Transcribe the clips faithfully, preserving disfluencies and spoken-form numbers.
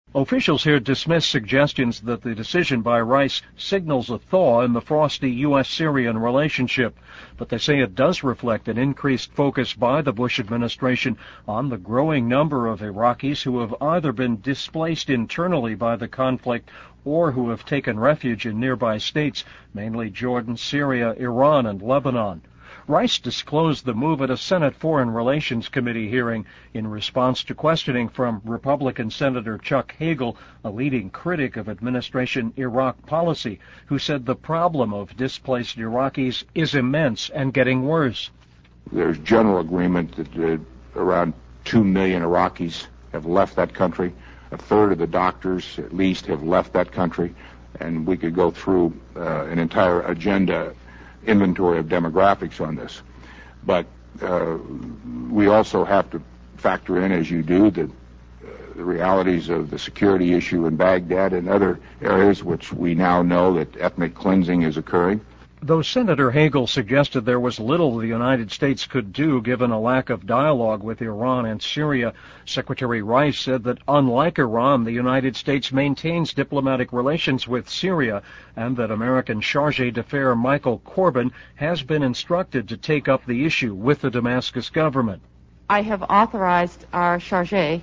Officials here dismiss suggestions that the decision by Rice signals a thaw in the frosty U S Syrian relationship, but they say it does reflect an increased focus by the Bush administration on the growing number of Iraqis who have either been displaced internally by the conflict or who have taken refuge in nearby states, mainly Jordan, Syria, Iran, and Lebanon. Rice disclosed the move at a Senate Foreign Relations Committee hearing in response to questioning from Republican Senator Chuck Hagel, a leading critic of administration Iraq policy, who said the problem of displaced Iraqis is immense and getting worse. There's general agreement that uh, around two million Iraqis have left that country. A third of the doctors, at least, have left that country. And we could go through uh, an entire agenda inventory of demographics on this. But uh, we also have to factor in, as you do, the, uh, the realities of the security issue in Baghdad and other areas which we now know that ethnic cleansing is occurring. Though Senator Hagel suggested there was little the United States could do given a lack of dialogue with Iran and Syria, Secretary Rice said that unlike Iran, the United States maintains diplomatic relations with Syria and that American Chargé d'Affaires Michael Corbin has been instructed to take up the issue with the Damascus government. I have authorized our Chargé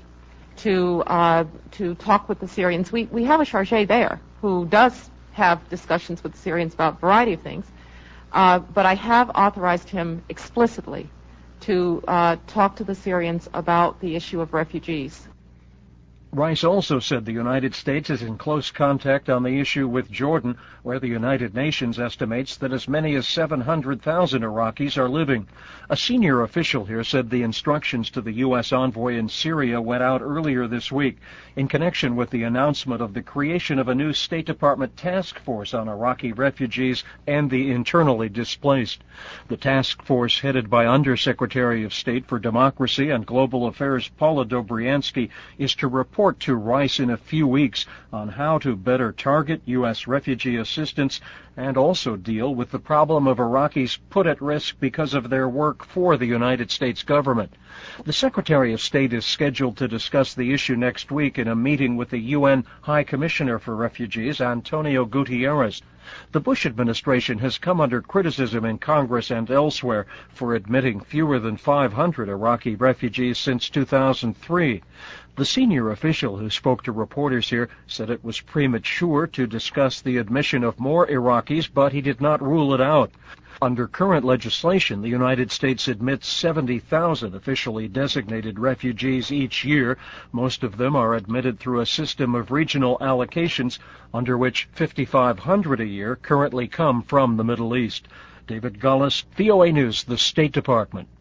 to uh, to talk with the Syrians. We, we have a Chargé there who does have discussions with the Syrians about a variety of things, uh, but I have authorized him explicitly to uh, talk to the Syrians about the issue of refugees. Rice also said the United States is in close contact on the issue with Jordan, where the United Nations estimates that as many as seven hundred thousand Iraqis are living. A senior official here said the instructions to the U S envoy in Syria went out earlier this week in connection with the announcement of the creation of a new State Department task force on Iraqi refugees and the internally displaced. The task force, headed by Undersecretary of State for Democracy and Global Affairs Paula Dobriansky, is to report to Rice in a few weeks on how to better target U S refugee assistance and also deal with the problem of Iraqis put at risk because of their work for the United States government. The Secretary of State is scheduled to discuss the issue next week in a meeting with the U N High Commissioner for Refugees, Antonio Guterres. The Bush administration has come under criticism in Congress and elsewhere for admitting fewer than five hundred Iraqi refugees since two thousand three. The senior official who spoke to reporters here said it was premature to discuss the admission of more Iraqis, but he did not rule it out. Under current legislation, the United States admits seventy thousand officially designated refugees each year. Most of them are admitted through a system of regional allocations, under which fifty-five hundred a year currently come from the Middle East. David Gullis, V O A News, the State Department.